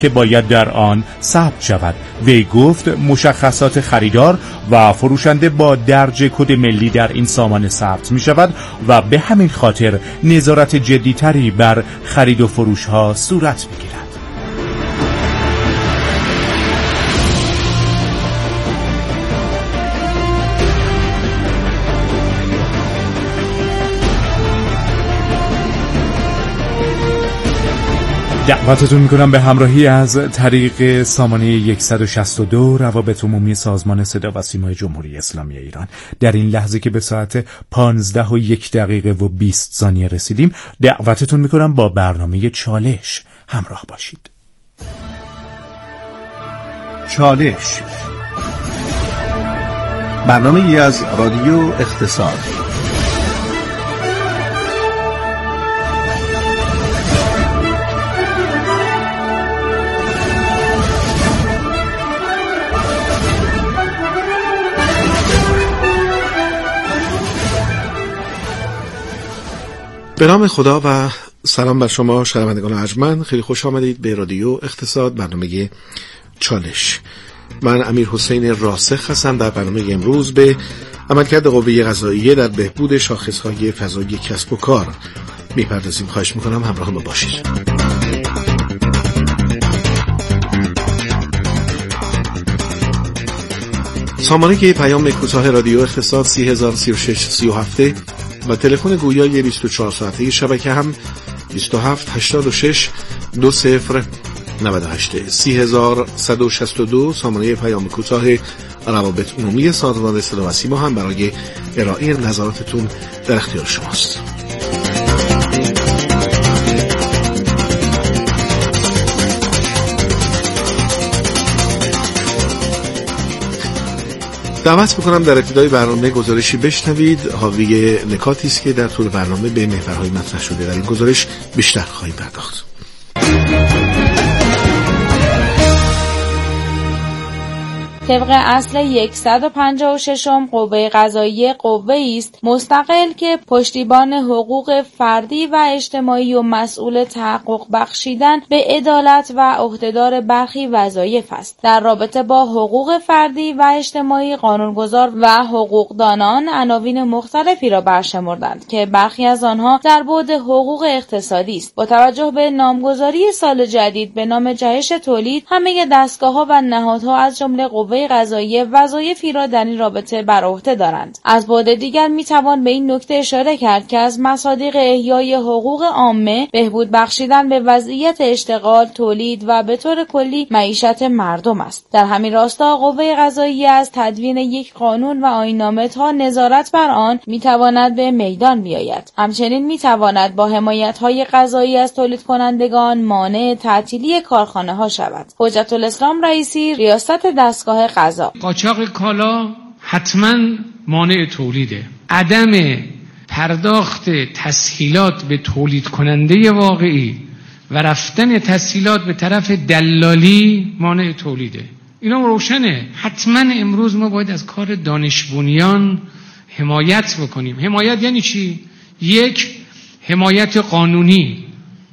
که باید در آن ثبت شود. وی گفت مشخصات خریدار و فروشنده با درج کد ملی در این سامانه ثبت می شود و به همین خاطر نظارت جدی‌تری بر خرید و فروش ها صورت می گیرد. دعوتتون میکنم به همراهی از طریق سامانه 162 روابط عمومی سازمان صدا و سیمای جمهوری اسلامی ایران. در این لحظه که به ساعت 15:01:20 رسیدیم، دعوتتون میکنم با برنامه چالش همراه باشید. چالش، برنامه‌ای از رادیو اقتصاد. به نام خدا و سلام بر شما شنوندگان ارجمند. خیلی خوش آمدید به رادیو اقتصاد، برنامه چالش. من امیر حسین راسخ هستم. در برنامه امروز به عملکرد قوه قضاییه در بهبود شاخصهای فضای کسب و کار میپردازیم. خواهش میکنم همراه ما باشید. سامانه که پیام کوتاه رادیو اقتصاد 303637 و تلفن گویای 24 ساعته شبکه هم 27802098 3162 سامانه پیام کوتاه روابط عمومی سازمان صدا و سیما هم برای ارائه نظراتتون در اختیار شماست. دعوت میکنم در ابتدای برنامه گزارشی بشنوید حاوی نکاتی است که در طول برنامه به محورهای مطرح شده. در این گزارش بیشتر خواهیم پرداخت. طبق اصل 156 قوه قضاییه قوه‌ای است مستقل که پشتیبان حقوق فردی و اجتماعی و مسئول تحقق بخشیدن به عدالت و عهدهدار برخی وظایف است. در رابطه با حقوق فردی و اجتماعی قانونگذار و حقوقدانان عناوین مختلفی را برشمردند که برخی از آنها در بعد حقوق اقتصادی است. با توجه به نامگذاری سال جدید به نام جهش تولید، همه دستگاه‌ها و نهادها از جمله قوه قضاییه وظایفی را در این رابطه بر عهده دارند. از بعد دیگر میتوان به این نکته اشاره کرد که از مصادیق احیای حقوق عامه بهبود بخشیدن به وضعیت اشتغال، تولید و به طور کلی معیشت مردم است. در همین راستا قوه قضاییه از تدوین یک قانون و آیین‌نامه تا نظارت بر آن میتواند به میدان بیاید. همچنین میتواند با حمایت‌های قضایی از تولید کنندگان مانع تعطیلی کارخانه‌ها شود. حجت الاسلام رئیسی ریاست دستگاه قضا: قاچاق کالا حتما مانع تولیده. عدم پرداخت تسهیلات به تولید کننده واقعی و رفتن تسهیلات به طرف دلالی مانع تولیده. اینا روشنه. حتما امروز ما باید از کار دانش بنیان حمایت بکنیم. حمایت یعنی چی؟ 1. حمایت قانونی،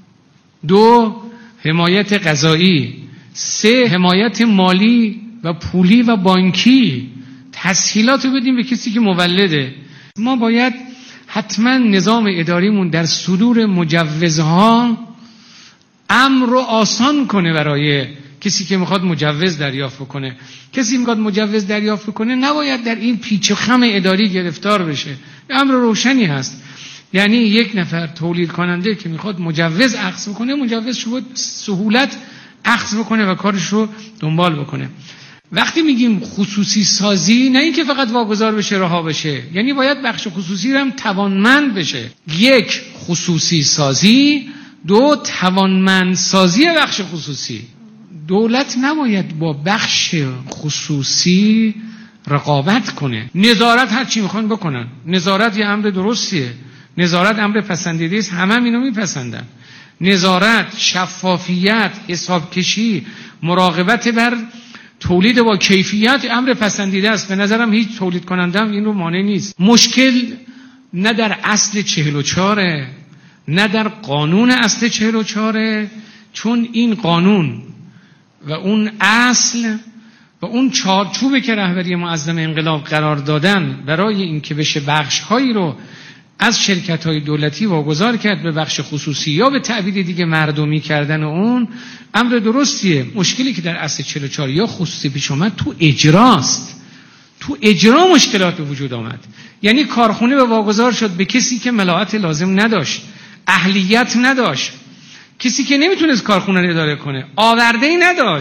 2. حمایت قضایی، 3. حمایت مالی و پولی و بانکی. تسهیلات رو بدیم به کسی که مولده. ما باید حتما نظام اداریمون در صدور مجوزها امر رو آسان کنه برای کسی که میخواد مجوز دریافت کنه. کسی میخواد مجوز دریافت کنه نباید در این پیچ و خم اداری گرفتار بشه. امر روشنی هست. یعنی یک نفر تولید کننده که میخواد مجوز اخذ کنه، مجوز رو سهولت اخذ بکنه و کارش رو دنبال بکنه. وقتی میگیم خصوصی سازی، نه اینکه فقط واگذار بشه رها بشه، یعنی باید بخش خصوصی رو هم توانمند بشه. 1. خصوصی سازی، 2. توانمند سازی بخش خصوصی. دولت نباید با بخش خصوصی رقابت کنه. نظارت هر چی میخوان بکنن. نظارت یه امر درستیه. نظارت امر پسندیده است، همه اینو میپسندن. نظارت، شفافیت، حسابکشی، مراقبت بر تولید با کیفیت امر پسندیده است. به نظرم هیچ تولید کننده هم این رو مانع نیست. مشکل نه در اصل 44 نه در قانون اصل 44، چون این قانون و اون اصل و اون چارچوبی که رهبری معظم انقلاب قرار دادن برای اینکه بشه بخش‌هایی رو از شرکت‌های دولتی واگذار کرد به بخش خصوصی یا به تعبیر دیگه مردمی کردن اون امر درستیه. مشکلی که در اصل 44 یا خصوصی پیش اومد تو اجراست. تو اجرا مشکلات به وجود آمد. یعنی کارخونه به واگذار شد به کسی که ملاحت لازم نداشت، اهلیت نداشت، کسی که نمیتونست کارخونه رو اداره کنه، آورده‌ای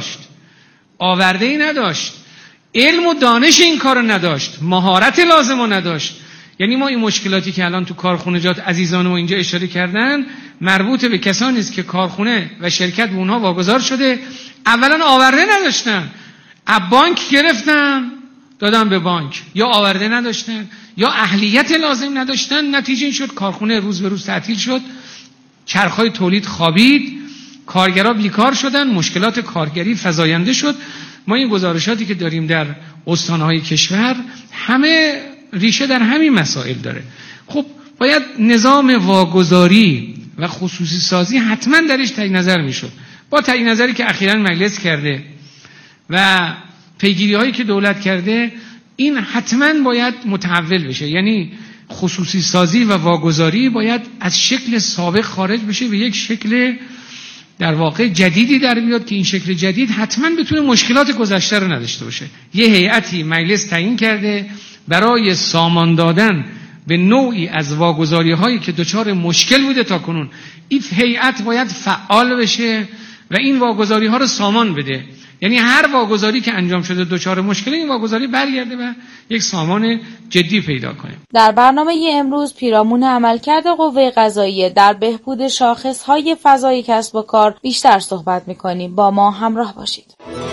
نداشت، علم و دانش این کارو نداشت، مهارت لازم رو نداشت. یعنی ما این مشکلاتی که الان تو کارخونجات عزیزان ما اینجا اشاره کردن مربوط به کسانی است که کارخونه و شرکت به اونها واگذار شده، اولا آورده نداشتن، از بانک گرفتن دادن به بانک، یا آورده نداشتن یا اهلیت لازم نداشتن. نتیجه این شد کارخونه روز به روز تعطیل شد، چرخهای تولید خوابید، کارگرها بیکار شدن، مشکلات کارگری فزاینده شد. ما این گزارشاتی که داریم در استانهای کشور همه ریشه در همین مسائل داره. خب باید نظام واگذاری و خصوصی سازی حتما درش تعیین نظر میشد. با تعیین نظری که اخیراً مجلس کرده و پیگیری هایی که دولت کرده، این حتما باید متحول بشه. یعنی خصوصی سازی و واگذاری باید از شکل سابق خارج بشه به یک شکل در واقع جدیدی در بیاد که این شکل جدید حتما بتونه مشکلات گذشته رو نداشته باشه. یه هیئتی مجلس تعیین کرده برای سامان دادن به نوعی از واگذاری هایی که دچار مشکل بوده تا کنون. این هیئت باید فعال بشه و این واگذاری ها رو سامان بده. یعنی هر واگذاری که انجام شده دچار مشکل، این واگذاری برگرده و یک سامان جدی پیدا کنه. در برنامه امروز پیرامون عملکرد قوه قضاییه در بهبود شاخص‌های فضای کسب و کار بیشتر صحبت می‌کنیم. با ما همراه باشید.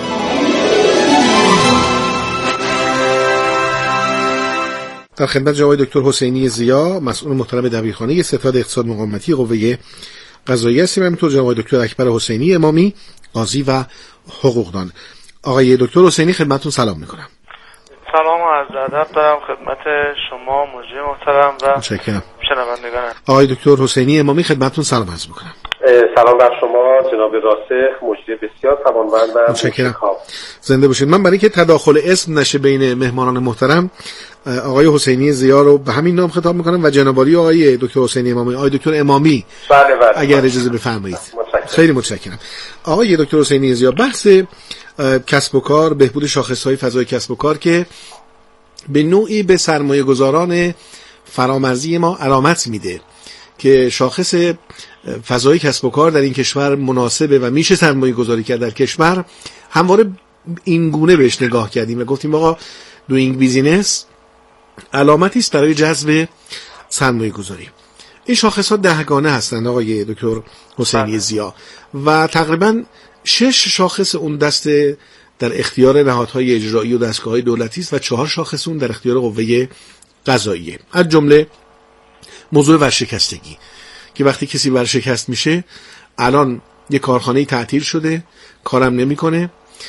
در خدمت جناب دکتر حسینی ضیا، مسئول محترم دبیرخانه ستاد اقتصاد مقاومتی قوه قضاییه هستیم. همینطور جناب دکتر اکبر حسینی امامی، قاضی و حقوقدان. آقای دکتر حسینی خدمتتون سلام میکنم. سلام و عرض ادب دارم خدمت شما مجری محترم و شنوندگان. آقای دکتر حسینی امامی خدمتتون سلام عرض میکنم. سلام بر شما جناب راسخ، مجری بسیار توانمند و متشکرم. زنده باشید. من برای اینکه تداخل اسم نشه بین مهمانان محترم، آقای حسینی ضیا رو به همین نام خطاب میکنم و جنابعالی آقای دکتر حسینی امامی، آقای دکتر امامی، بله اگر اجازه بفرمایید. خیلی متشکرم. آقای دکتر حسینی ضیا، بحث کسب و کار، بهبود شاخص‌های فضای کسب و کار که به نوعی به سرمایه‌گذاران فرامرزی ما علامت میده که شاخص فضای کسب و کار در این کشور مناسبه و میشه سرمایه گذاری کرد در کشور، همواره این گونه بهش نگاه کردیم و گفتیم آقا دوینگ بیزینس علامتی است برای جذب سرمایه گذاری. این شاخص ها 10 گانه هستند آقای دکتر حسینی ضیا و تقریبا 6 شاخص اون دسته در اختیار نهادهای اجرایی و دستگاه‌های دولتی است و 4 شاخص اون در اختیار قوه قضاییه. از جمله موضوع ورشکستگی که وقتی کسی ورشکست میشه، الان یک کارخانه تعطیل شده، کارم نمیکنه،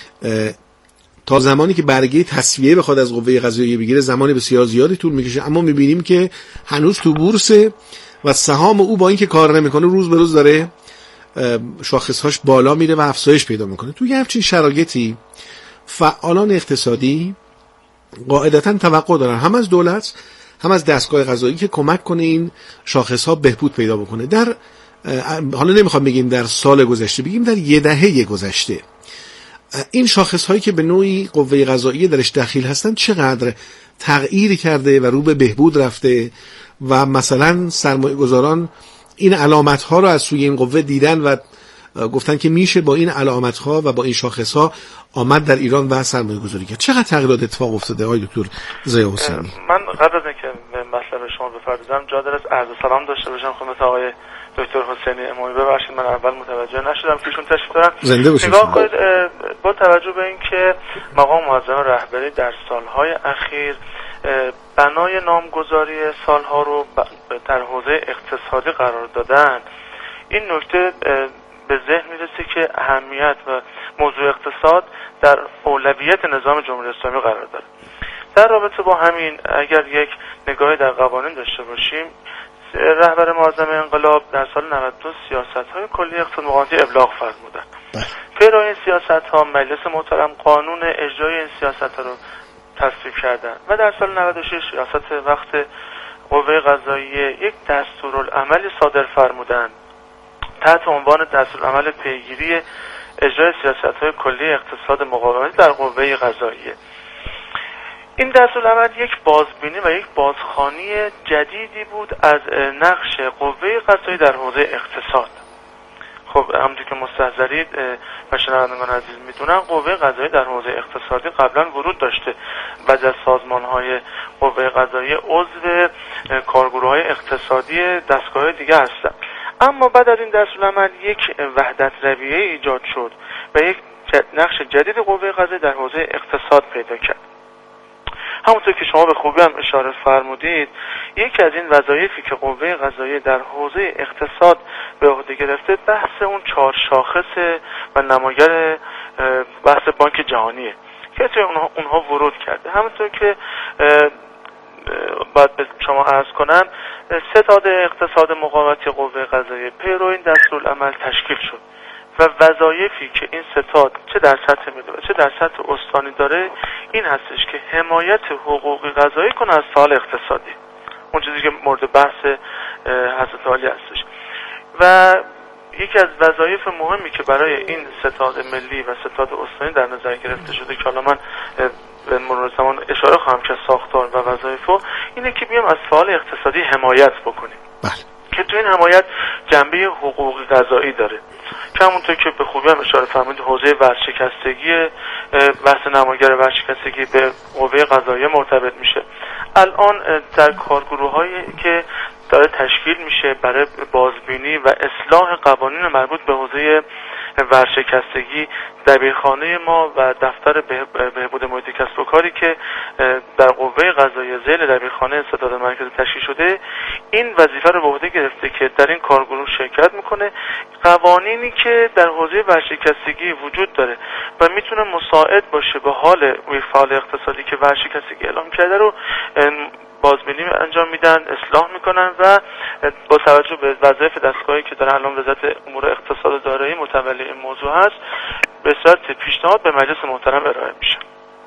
تا زمانی که برگه تسویه بخواد از قوه قضاییه بگیره زمان بسیار زیادی طول میکشه، اما میبینیم که هنوز تو بورس و سهام او با اینکه کار نمیکنه روز به روز داره شاخصهاش بالا میره و افزایش پیدا میکنه. توی همچین شرایطی فعالان اقتصادی قاعدتاً توقع دارن هم از دولت هم از دستگاه قضایی که کمک کنه این شاخصها بهبود پیدا بکنه. در حالا نمیخوام بگیم در سال گذشته، بگیم در یه دهه گذشته این شاخص هایی که به نوعی قوه قضاییه درش دخیل هستن چقدر تغییر کرده و رو به بهبود رفته و مثلا سرمایه گذاران این علامت ها رو از سوی این قوه دیدن و گفتن که میشه با این علامت ها و با این شاخص ها آمد در ایران و سرمایه گذاری کرد. چقدر تغییرات اتفاق افتاده آقای دکتر ضیا حسینی؟ من قبل از اینکه به مطلب شما بپردازم جا داره عرض سلام داشته باشم خدمت آقای دکتر حسینی امامی. ببخشید من اول متوجه نشدم که ایشون تشریف دارن. زنده باشید. نگاه کنید، با توجه به اینکه مقام معظم رهبری در سالهای اخیر بنای نامگذاری سالها رو در حوزه اقتصادی قرار دادن، این نکته به ذهن میرسه که اهمیت و موضوع اقتصاد در اولویت نظام جمهوری اسلامی قرار داره. در رابطه با همین اگر یک نگاهی در قوانین داشته باشیم، رهبر معظم انقلاب در سال 92 سیاست‌های کلی اقتصاد مقاومتی ابلاغ فرمودن پیرو این سیاست ها مجلس محترم قانون اجرای این سیاست ها رو تصویب کردن و در سال 96 ریاست وقت قوه قضاییه یک دستورالعملی صادر فرمودند تحت عنوان دستورالعمل پیگیری اجرای سیاست‌های کلی اقتصاد مقاومتی در قوه قضاییه. این دستورالعمل یک بازبینی و یک بازخوانی جدیدی بود از نقش قوه قضاییه در حوزه اقتصاد. خب همونطور که مستحضرید و شنوندگان عزیز میدونن قوه قضاییه در حوزه اقتصادی قبلا ورود داشته و از سازمان‌های قوه قضاییه عضو کارگروه‌های اقتصادی دستگاه دیگه هستن. اما بعد از این دستورالعمل یک وحدت رویه ایجاد شد و یک نقش جدید قوه قضاییه در حوزه اقتصاد پیدا کرد. همونطور که شما به خوبی هم اشاره فرمودید یکی از این وظایفی که قوه قضاییه در حوزه اقتصاد به عهده گرفته بحث اون 4 شاخص و نماگر بحث بانک جهانیه که توی اونها ورود کرده. همونطور که باید به شما عرض کنم ستاد اقتصاد مقاومتی قوه قضاییه پیرو این دستورالعمل تشکیل شد و وظایفی که این ستاد چه در سطح ملی و چه در سطح استانی داره این هستش که حمایت حقوقی قضایی کنه از فعال اقتصادی، اون چیزی که مورد بحث حضرت عالی هستش. و یکی از وظایف مهمی که برای این ستاد ملی و ستاد استانی در نظر گرفته شده که حالا من به مرور زمان اشاره خواهم که ساختار و وظایفو اینه که بیام از فعال اقتصادی حمایت بکنیم. بله. که تو این حمایت جنبه حقوقی قضایی داره که همونطور که به خوبی هم اشاره فرمودید حوزه ورشکستگی بحث نماگر ورشکستگی به قوه قضاییه مرتبط میشه. الان در کارگروه‌هایی که داره تشکیل میشه برای بازبینی و اصلاح قوانین مربوط به حوزه ورشکستگی دبیرخانه ما و دفتر بهبود محیط کسب و کاری که در قوه قضاییه ذیل دبیرخانه ستاد مرکزی تشکیل شده این وظیفه رو به عهده گرفته که در این کارگروه شرکت میکنه قوانینی که در حوزه ورشکستگی وجود داره و میتونه مساعد باشه به حال فعال اقتصادی که ورشکستگی اعلام کرده رو بازبینی انجام میدن، اصلاح میکنن و با توجه به وظایف دستگاهی که در الان وزارت امور اقتصاد و دارایی متولی این موضوع هست به صورت پیشنهاد به مجلس محترم ارائه میشه.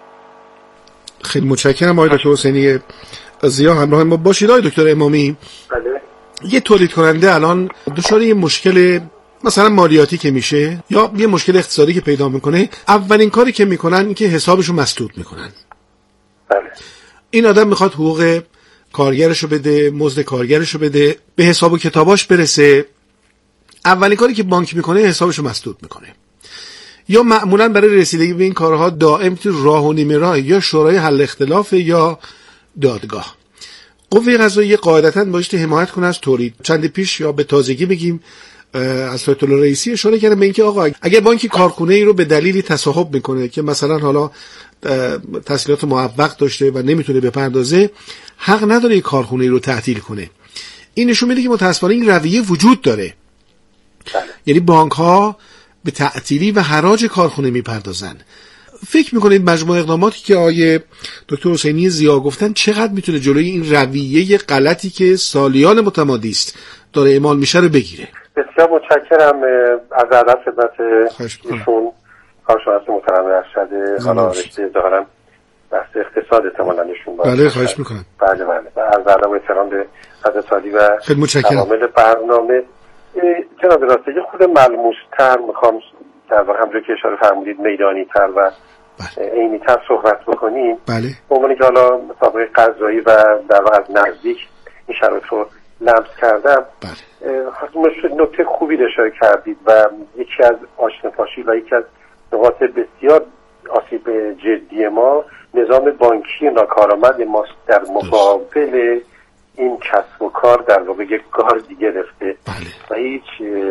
خیلی متشکرم آقای دکتر حسینی ضیا همراه ما باشید. آقای دکتر امامی بله. یه تولید کننده الان دچار یه مشکل مثلا مالیاتی که میشه یا یه مشکل اقتصادی که پیدا میکنه اولین کاری که میکنن این که حسابشو مسدود میکنن. بله. این آدم میخواد حقوق کارگرشو بده، مزد کارگرشو بده، به حساب و کتاباش برسه. اولین کاری که بانک میکنه حسابشو مسدود میکنه. یا معمولا برای رسیدگی به این کارها دائم تو راه و نیمه راه یا شورای حل اختلاف یا دادگاه. قوه قضاییه قاعدتاً بایستی حمایت کنه از تولید. چند پیش یا به تازگی بگیم از آیت الله رئیسی اشاره کرده به اینکه آقا اگه بانکی کارخونه ای رو به دلیلی تصاحب میکنه که مثلا حالا تسهیلات معوق داشته و نمیتونه بپردازه حق نداره این کارخونه ای رو تعطیل کنه. این نشون میده که متأسفانه این رویه وجود داره. یعنی بانک ها به تعطیلی و حراج کارخونه میپردازن. فکر میکنید مجموع اقداماتی که آقای دکتر حسینی ضیا گفتن چقدر میتونه جلوی این رویه غلطی که سالیان متمادی است داره اعمال میشه رو بگیره؟ بسیار متشکرم از ادب خدمت ایشون کارشناس محترم ارشد حالا رشته ظاهرا بحث اقتصاد احتمالاً ایشون باشه. بله خواهش میکنم. بله از ادب و احترام به حضرت عالی و خیلی متشکرم. کامل برنامه. جناب راسته یه خود ملموس‌تر میخوام در واقع همونجوری که اشاره فرمودید میدانی‌تر و عینی‌تر صحبت بکنیم. بله. به عنوان که حالا مسابقه قضایی و در واقع از نزدیک این شرایط رو لمس کردم. بله. نکته خوبی اشاره کردید و یکی از آشناپاشی و یکی از نقاط بسیار آسیب جدی ما نظام بانکی ناکارآمد ماست در مقابل این کسب و کار در واقع یک گاردی گرفته. بله. و هیچ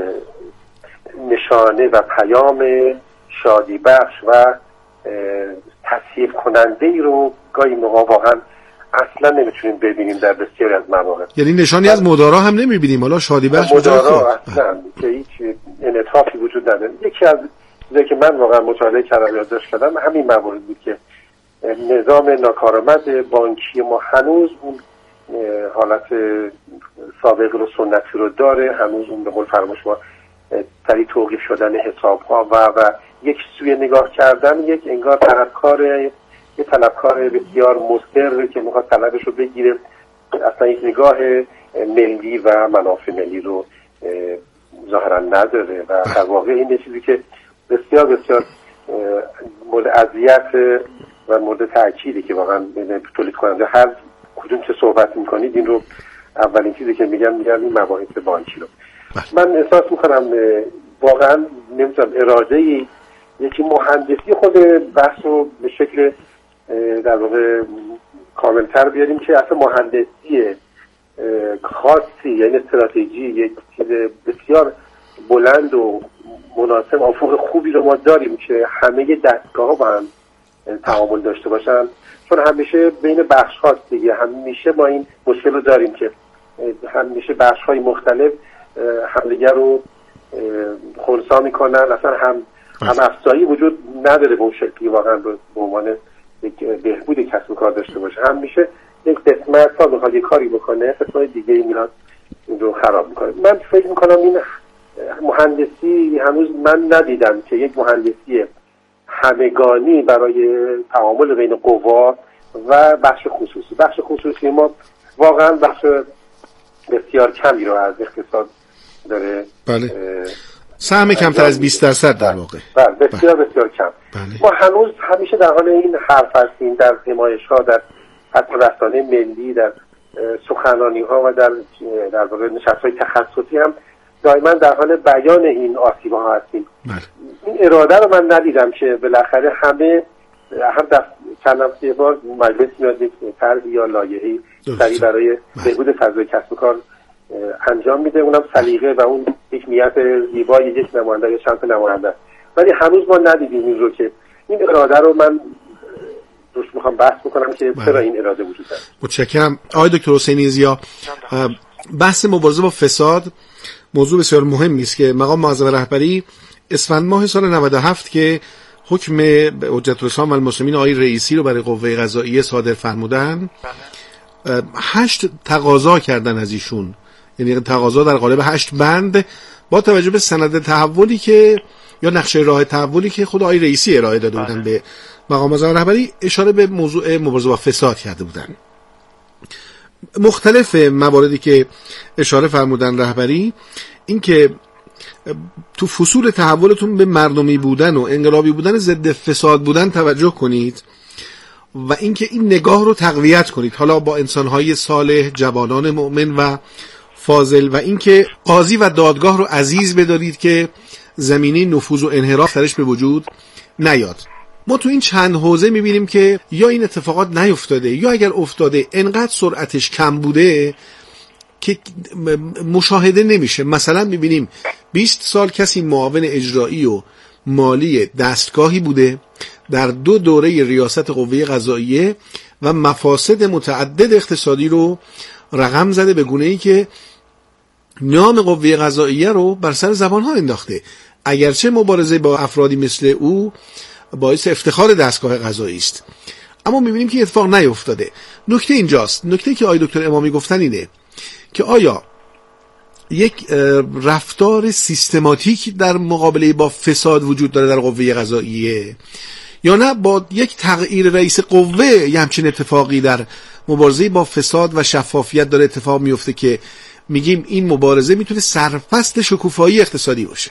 نشانه و پیام شادی بخش و تسهیل کننده ای رو گاهی موقع واقعا اصلا نمیتونیم ببینیم در بسیاری از مواقع. یعنی نشانی از مدارا هم نمیبینیم. حالا شادی بخش مدارا اصلا که هیچ انعطافی وجود نداره. یکی از چیزایی که من واقعا مطالعه کردم یادداشت کردم همین موارد بود که نظام ناکارآمد بانکی ما هنوز اون حالت سابق و سنتی رو داره، هنوز اون به قول فرمایش ما سریع توقیف شدن حساب ها و یک سوی نگاه کردن، یک انگار طلبکار بسیار مضطر که میخواد طلبش رو بگیره، اصلا یک نگاه ملی و منافع ملی رو ظاهرا نداره و در واقع این چیزی که بسیار بسیار مورد اذیت و مورد تأکیدی که واقعا تولید کننده هر کدوم که صحبت میکنید این رو اولین چیزی که میگم این مباحث بانکی رو من احساس میکنم واقعا نمیتونم اراده‌ای یکی مهندسی خود بحث رو به شکل در واقع کاملتر بیاریم که اصلا مهندسی خاصی یعنی استراتژی یک چیز بسیار بلند و مناسب افق خوبی رو ما داریم که همه دستگاه ها با هم تعامل داشته باشن، چون همیشه بین بخش هاست دیگه، همیشه ما این مشکل رو داریم که همیشه بخش های مختلف همدیگر رو خنثی میکنن، اصلا هم افزایی وجود نداره به اون شکلی واقعا به عنوان یک بهبود کسب و کار داشته باشه. همیشه یک قسمت تا بخواد یک کاری بکنه قسمت دیگه میاد این رو خراب میکنه. من فکر میکنم این مهندسی هنوز من ندیدم که یک مهندسی همگانی برای تعامل بین قوا و بخش خصوصی ما واقعا بخش بسیار کمی رو از اقتصاد داره. بله. سهم کمتر از 20% در واقع. بله بسیار کم. بله. ما هنوز همیشه در حال این حرف هستیم در نمایش‌ها، در حتی رسانه ملی، در سخنرانی‌ها و در واقع نشست‌های تخصصی هم دائما در حال بیان این آسیب‌ها هستیم. بله. این اراده رو من ندیدم که بالاخره همه هم چند هفته بار مجلس میاد یک طرح یا لایحه‌ای سریع برای بهبود فضای کسب و کار انجام میده، اونم سلیقه و اون یک نیت زیبای یک نماینده یا چند تا نماینده، ولی هنوز ما ندیدیم این رو که این اراده رو من روش میخوام بحث بکنم که چرا این اراده وجود داره. متشکرم. آقای دکتر حسینی ضیا، بحث مبارزه با فساد موضوع بسیار مهمی است که مقام معظم رهبری اسفند ماه سال 97 که حکم حجت الاسلام و المسلمین آقای رئیسی رو برای قوه قضاییه صادر فرمودن 8 تقاضا کردن از ایشون، یعنی تقاضا در قالب 8 بند با توجه به سند تحولی که یا نقشه راه تحولی که خود آقای رئیسی ارائه داده بودن به مقام معظم رهبری، اشاره به موضوع مبارزه با فساد کرده بودن. مختلف مواردی که اشاره فرمودن رهبری این که تو فصول تحولتون به مردمی بودن و انقلابی بودن ضد فساد بودن توجه کنید و اینکه این نگاه رو تقویت کنید، حالا با انسان‌های صالح، جوانان مؤمن و فاضل، و اینکه قاضی و دادگاه رو عزیز بدارید که زمینه نفوذ و انحراف درش به وجود نیاد. ما تو این چند حوزه میبینیم که یا این اتفاقات نیفتاده یا اگر افتاده انقدر سرعتش کم بوده که مشاهده نمیشه. مثلا میبینیم 20 سال کسی معاون اجرایی و مالی دستگاهی بوده، در 2 دوره ریاست قوه قضاییه و مفاسد متعدد اقتصادی رو رقم زده به گونه‌ای که نام قوه قضاییه رو بر سر زبان‌ها انداخته، اگرچه مبارزه با افرادی مثل او باعث افتخار دستگاه قضایی است، اما می‌بینیم که اتفاق نیفتاده. نکته اینجاست، نکته که آقای دکتر امامی گفتن اینه که آیا یک رفتار سیستماتیک در مقابله با فساد وجود داره در قوه قضاییه یا نه با یک تغییر رئیس قوه یه همچین اتفاقی در مبارزه با فساد و شفافیت داره اتفاق میفته که میگیم این مبارزه میتونه سرفصل شکوفایی اقتصادی باشه.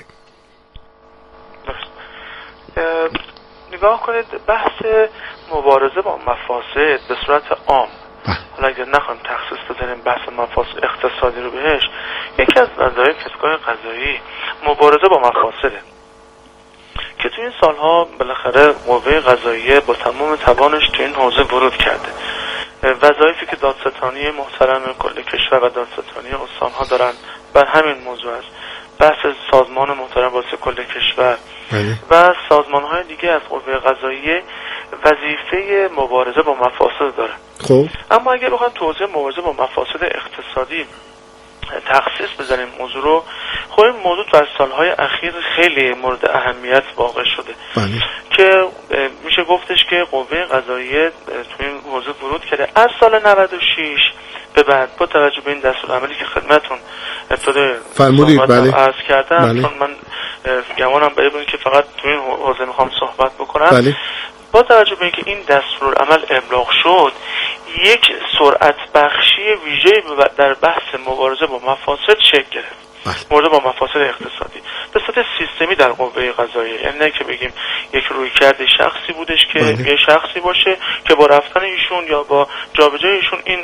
نگاه کنید بحث مبارزه با مفاسد به صورت عام، حالا اگر نخوایم تخصیص بزنیم بحث مفاسد اقتصادی رو بهش، یکی از وظایف دستگاه قضایی مبارزه با مفاسده که تو این سالها بالاخره قوه قضاییه با تمام توانش تو این حوزه ورود کرده. وظایفی که دادستانی محترم کل کشور و دادستانی استانها دارن بر همین موضوع است. بحث سازمان محترم واسه کل کشور و سازمان‌های دیگه از قوه قضاییه وظیفه مبارزه با مفاسد داره. خب اما اگر بخوایم توضیح مبارزه با مفاسد اقتصادی تخصیص بزنیم موضوع رو، خب این موضوع در سالهای اخیر خیلی مورد اهمیت واقع شده که میشه گفتش که قوه قضاییه تو این حوزه ورود کرده از سال 96 به بعد با توجه به این دستورالعملی که خدمتتون ابتدای فرمودید. بله. عرض کردم. چون من گمانم به که فقط تو این حوزه میخوام صحبت بکنم. بله. با توجه به اینکه این دستورالعمل ابلاغ شد، یک سرعت بخشی ویژه‌ای در بحث مبارزه با مفاسد شکل گرفت. مورد با مفاسد اقتصادی به صورت سیستمی در قوه قضاییه، یعنی نه که بگیم یک رویکرد شخصی بودش که یه شخصی باشه که با رفتن ایشون یا با جابجایی ایشون این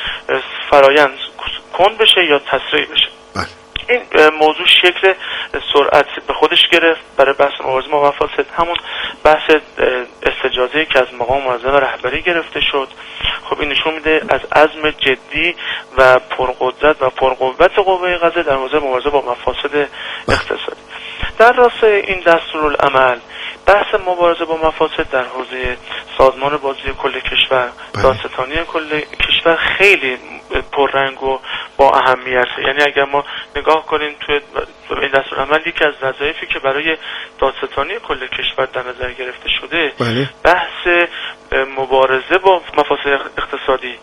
فرایند کند بشه یا تسریع بشه. این موضوع شکل سرعت به خودش گرفت برای بحث مبارزه با مفاسد. همون بحث استجازه‌ای که از مقام معظم رهبری گرفته شد، خب این نشون میده از عزم جدی و پرقدرت و پرقوت قوه قضاییه در حوزه مبارزه با مفاسد اقتصادی. در راستای این دستورالعمل بحث مبارزه با مفاسد در حوزه سازمان بازی کل کشور، دادستانی کل کشور خیلی پررنگ و با اهمیته. یعنی اگر ما نگاه کنیم توی این دستورالعمل، یکی از وظایفی که برای دادستانی کل کشور در نظر گرفته شده بحث مبارزه با مفاسد اقتصادی،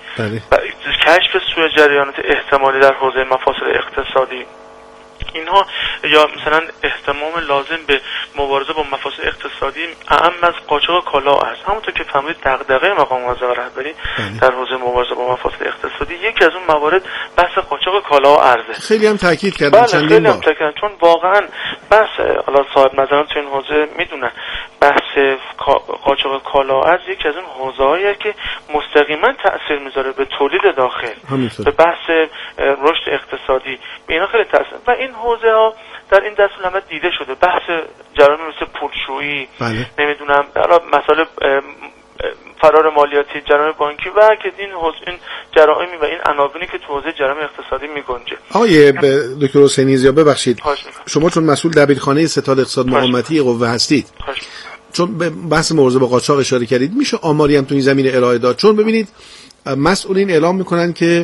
کشف سوء جریانات احتمالی در حوزه مفاسد اقتصادی، اینها یا مثلا اهتمام لازم به مبارزه با مفاسد اقتصادی اعم از قاچاق کالا است. همونطور که فهمید دغدغه مقام معظم رهبری در حوزه مبارزه با مفاسد اقتصادی یکی از اون موارد بحث قاچاق کالا و ارزه. خیلی هم تاکید کردن خیلی هم تاکید کردن، چون واقعا بحث حالا صاحب نظران تو این حوزه میدونن بحث قاچاق کالا ارز یکی از اون حوزه‌ایه که مستقیما تأثیر میذاره به تولید داخل، به بحث رشد اقتصادی، به اینا خیلی تأثیر. و این حوزه ها در این دستورالعمل دیده شده، بحث جرایم مثل پولشویی، نمیدونم مسائل فرار مالیاتی، جرایم بانکی و که این جرائمی و این عناوینی که تو حوزه جرایم اقتصادی میگنجه. آقای دکتر حسینی زیا ببخشید، شما چون مسئول دبیرخانه ستاد اقتصاد مقاومتی قوه هستید، چون به بحث مبارزه با قاچاق اشاره کردید، میشه آماری هم تو این زمینه ارائه داد؟ چون ببینید مسئولین اعلام میکنن که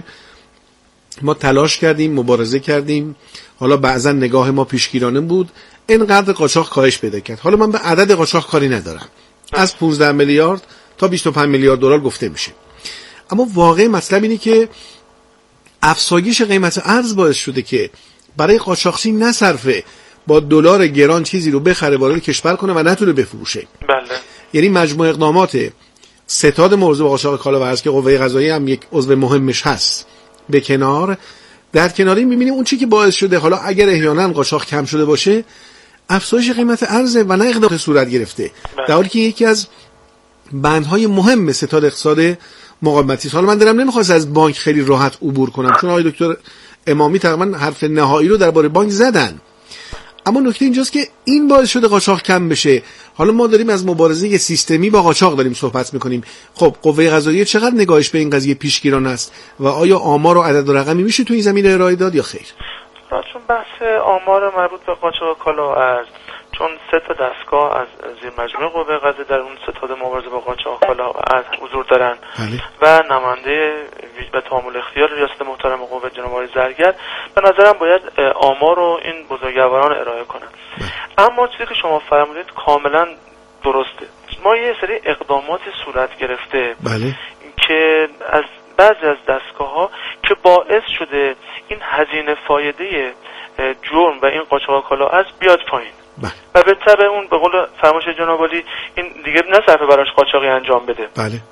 ما تلاش کردیم، مبارزه کردیم، حالا بعضا نگاه ما پیشگیرانه بود، اینقدر قاچاق کاهش پیدا کرد. حالا من به عدد قاچاق کاری ندارم، از 15 میلیارد تا 25 میلیارد دلار گفته میشه، اما واقع مطلب اینه که افزایش قیمت ارز باعث شده که برای قاچاقچی نصرفه با دلار گران چیزی رو بخره وارد کشور کنه و نتونه بفروشه. بله. یعنی مجموع اقدامات ستاد مبارزه با قاچاق کالا و ارز که قوه قضاییه هم یک عضو مهمش هست به کنار، در کناری میبینیم اون چی که باعث شده حالا اگر احیانا قاچاق کم شده باشه افزایش قیمت ارز و نه اقدام صورت گرفته، در حالی که یکی از بندهای مهم ستاد اقتصاد مقاومتی. حالا من دارم نمیخواست از بانک خیلی راحت عبور کنم، چون آقای دکتر امامی تقریبا حرف نهایی رو درباره بانک زدن، اما نکته اینجاست که این باعث شده قاچاق کم بشه. حالا ما داریم از مبارزه سیستمی با قاچاق داریم صحبت میکنیم. خب قوه قضاییه چقدر نگاهش به این قضیه پیشگیرانه است و آیا آمار و عدد و رقمی میشه تو این زمینه ارائه داد یا خیر؟ چون بحث آمار مربوط به قاچاق کالا و ارز، چون 3 تا دستگاه از زیر مجموعه قوه قضاییه در اون ستاد مبارزه با قاچاق کالا و ارز حضور دارن و نماینده و تعامل اختیار ریاست محترم قوه جناب آقای زرگر، به نظرم باید آمار رو این بزرگواران ارائه کنن. اما چیزی که شما فرمودید کاملا درسته. ما یه سری اقداماتی صورت گرفته که از بعضی از دستگاه‌ها که باعث شده این هزینه فایده جرم و این قاچاق کالا ارز بیاد پایین و به تبع اون به قول فرمایش جناب عالی این دیگه نصرفه براش قاچاقی انجام بده.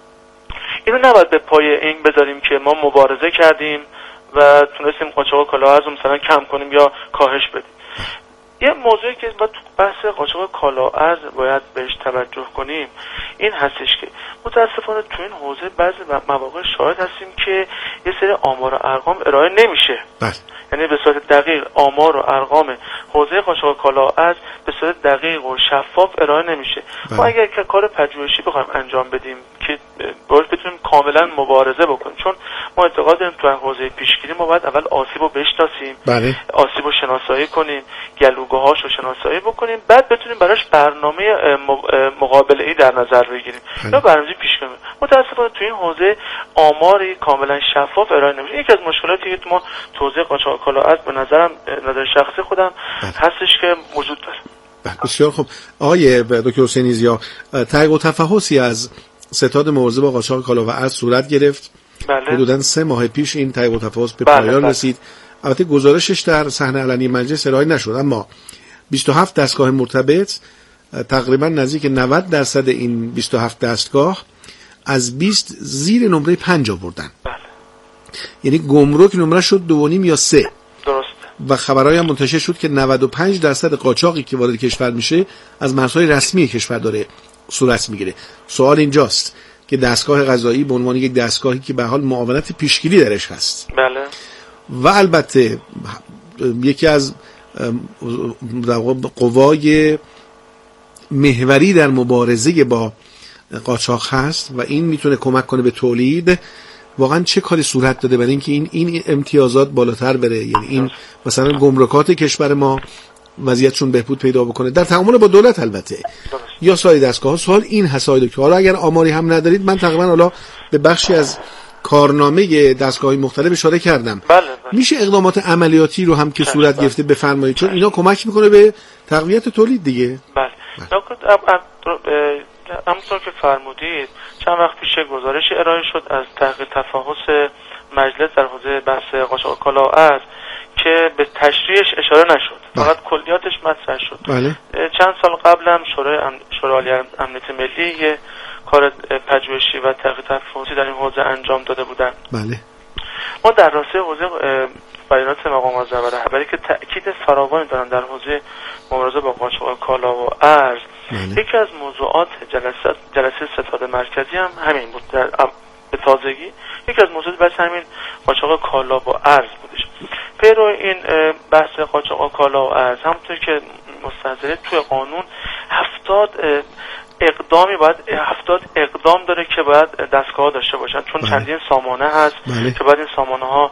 اینو نباید به پای این بذاریم که ما مبارزه کردیم و تونستیم قاچاق کالا ارز مثلا کم کنیم یا کاهش بدیم. یه موضوعی که باید تو بحث قاچاق کالا ارز باید بهش توجه کنیم این هستش که متاسفانه تو این حوزه بعضی مواقع شاهد هستیم که یه سری آمار و ارقام ارائه نمیشه. یعنی به صورت دقیق آمار و ارقام حوزه قاچاق کالا ارز به صورت دقیق و شفاف ارائه نمیشه. ما اگر که کار پژوهشی بخوایم انجام بدیم که باید بتونیم کاملا مبارزه بکنیم، چون ما اعتقاد داریم تو حوزه پیشگیری ما باید اول آسیب رو بشناسیم، آسیب رو شناسایی کنیم، گلوگاهاش رو شناسایی بکنیم، بعد بتونیم براش برنامه مقابله‌ای در نظر بگیریم یا برنامه پیش کنیم. متاسفانه تو این حوزه آماری کاملا شفاف ارائه نمیشه. یکی از مشکلاتی که ما تو حوزه قاچاق کالا ارز به نظرم نظر شخصی خودم هستش که وجود داره. بسیار خوب. آقای دکتر حسینی زیا، تحقیق و تفحصی از ستاد مبارزه با قاچاق کالا و ارز صورت گرفت. حدوداً 3 ماه پیش این تحقیق و تفحص به پایان رسید. البته گزارشش در صحنه علنی مجلس ارائه نشد، اما 27 دستگاه مرتبط، تقریبا نزدیک 90% این 27 دستگاه از 20 زیر نمره 5 آوردن. یعنی گمرک نمره شد 2.5 یا 3. درسته. و خبرایی هم منتشر شد که 95% قاچاقی که وارد کشور میشه از مرزهای رسمی کشور داره صورت میگیره. سوال اینجاست که دستگاه قضایی به عنوان یک دستگاهی که به حال معاونت پیشگیری درش هست، بله، و البته یکی از قوای محوری در مبارزه با قاچاق هست و این میتونه کمک کنه به تولید، واقعا چه کاری صورت داده برای اینکه این امتیازات بالاتر بره؟ یعنی این مثلا گمرکات کشور ما وضعیتشون بهبود پیدا بکنه در تعامل با دولت البته یا سایر دستگاه‌ها. سوال این هست آقای دکتر، حالا اگر آماری هم ندارید، من تقریبا حالا به بخشی از کارنامه دستگاه‌های مختلف اشاره کردم. بله. میشه اقدامات عملیاتی رو هم که صورت گرفته بفرمایید، چون اینا کمک میکنه به تقویت تولید دیگه. بله. همونطور که فرمودید چند وقت پیش گزارش ارائه شد از تحقیق تفحص مجلس در حوزه بحث قاچاق کالا و ارز که به تشریحش اشاره نشد، فقط کلیاتش مطرح شد. بله. چند سال قبل هم شورای امنیت ملی یه کار پژوهشی و تحقیق تفحصی در این حوزه انجام داده بودن. بله. ما در راسته حوزه بیانات مقام معظم و رهبری که تأکید فراوانی دارن در حوزه مبارزه با قاچاق کالا و ارز، یکی از موضوعات جلسه ستاد مرکزی هم همین بود. به تازگی یکی از موضوعات بحث همین قاچاق کالا و ارز بودش. پیرو این بحث قاچاق کالا و ارز همونطور که مستحضره توی قانون 70 اقدام داره که باید دستگاه داشته باشن، چون چندین سامانه هست که باید این سامانه ها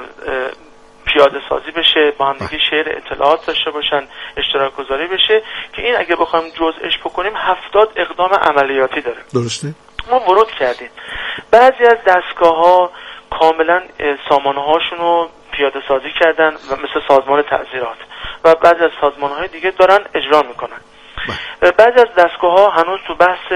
پیاده سازی بشه، با هم دیگه شیر اطلاعات داشته باشن، اشتراک گذاری بشه، که این اگه بخوایم جزئش بکنیم 70 اقدام عملیاتی داره. درسته. ما ورود کردیم. بعضی از دستگاه‌ها کاملا سامانه هاشون رو پیاده سازی کردن و مثل سازمان تعزیرات، و بعضی از سازمان‌های دیگه دارن اجرا میکنن. بعضی از دستگاه‌ها هنوز تو بحث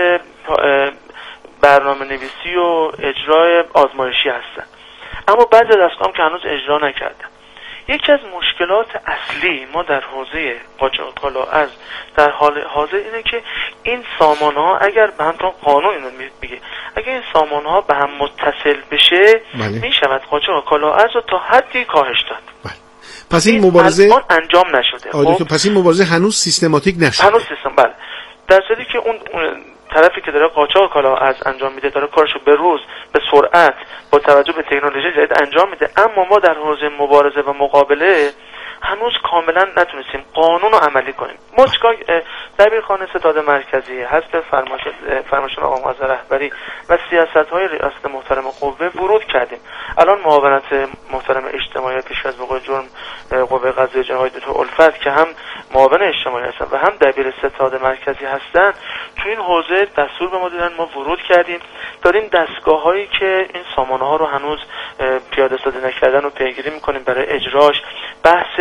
برنامه نویسی و اجرای آزمایشی هستن، اما بعضی از دستگاه‌ها که هنوز اجرا نکردن. یکی از مشکلات اصلی ما در حوزه قاچاق کالا ارز در حال حاضر اینه که این سامانه‌ها اگر به هم، قانون اینو میگه، اگر این سامانه‌ها به هم متصل بشه میشود قاچاق کالا ارز رو تا حدی کاهش داد. پس این مبارزه انجام نشده. خب پس این مبارزه هنوز سیستماتیک نشده. هنوز بله. در صورتی که اون طرفی که داره قاچاق کالا ارز انجام میده داره کارشو به روز به سرعت با توجه به تکنولوژی جدید انجام میده، اما ما در حوزه مبارزه و مقابله هنوز کاملا نتونستیم قانون رو عملی کنیم. ما چیکار دبیرخانه ستاد مرکزی حسب فرمایش آقای معظم رهبری و سیاست‌های ریاست محترم قوه ورود کردیم. الان معاونت محترم اجتماعی پیش از وقوع جرم قوه قضاییه جناب دکتر الفت که هم معاون اجتماعی هستن و هم دبیر ستاد مرکزی هستن، تو این حوزه دستور به ما دادن، ما ورود کردیم، داریم دستگاه‌هایی که این سامانه‌ها رو هنوز پیاده سازی نکردن رو پیگیری می‌کنیم برای اجراش. بحث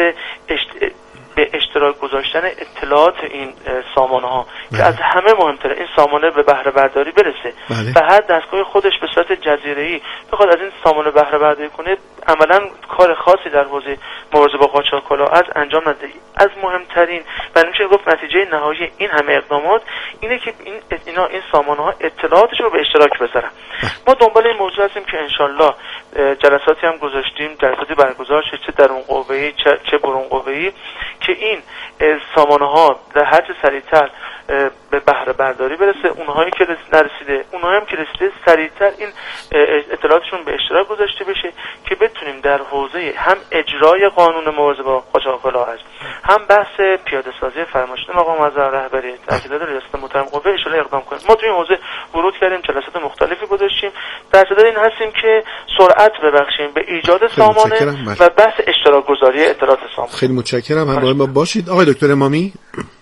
به اشتراک گذاشتن اطلاعات این سامانه ها که از همه مهمتره این سامانه به بهره برداری برسه و هر دستگاه خودش به صورت جزیره‌ای بخواد از این سامانه بهره برداری کنه، عملا کار خاصی در حوزه مبارزه با قاچاق کالا انجام نده. از مهمترین و میشه گفت نتیجه نهایی این همه اقدامات اینه که این سامانه ها اطلاعاتشون رو به اشتراک بذارن. ما دنبال این موضوع هستیم که انشالله جلساتی هم گذاشتیم، جلساتی برگزار شد چه درون قوه‌ای چه برون قوه‌ای، که این سامانه ها در هر چه سریعتر به بهره برداری برسه، اونهایی که نرسیده، اونهایی هم که رسیده سریعتر این اطلاعاتشون به اشتراک گذاشته بشه که بتونیم در حوزه هم اجرای قانون مبارزه با قاچاق کالا هم بحث پیاده سازی فرمایشات مقام معظم رهبری تاکیدات ریاست محترم قوه ان شاءالله اقدام کنیم. ما توی این حوزه ورود کردیم، جلسات مختلفی گذاشتیم، در صدد این هستیم که سرعت ببخشیم به ایجاد سامانه و بحث اشتراک گذاری اطلاعات سامانه. خیلی متشکرم، همراه ما باشید. آقای دکتر امامی،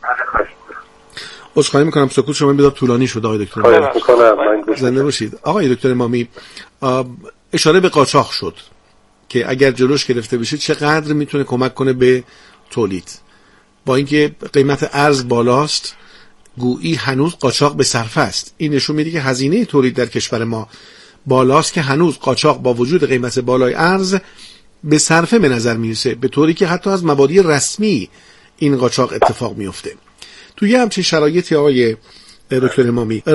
عذرخواهی میکنم سکوت شما بیدار طولانی شد. آقای دکتر امامی زنده باشید. آقای دکتر امامی، اشاره به قاچاق شد که اگر جلوش گرفته بشه چقدر میتونه کمک کنه به تولید، با اینکه قیمت ارز بالاست گویی هنوز قاچاق به صرفه است. این نشون میده که هزینه تولید در کشور ما بالاست که هنوز قاچاق با وجود قیمت بالای ارز به صرفه به نظر میرسه، به طوری که حتی از مبادی رسمی این قاچاق اتفاق میفته. توی همچین شرایطی آقای دکتر امامی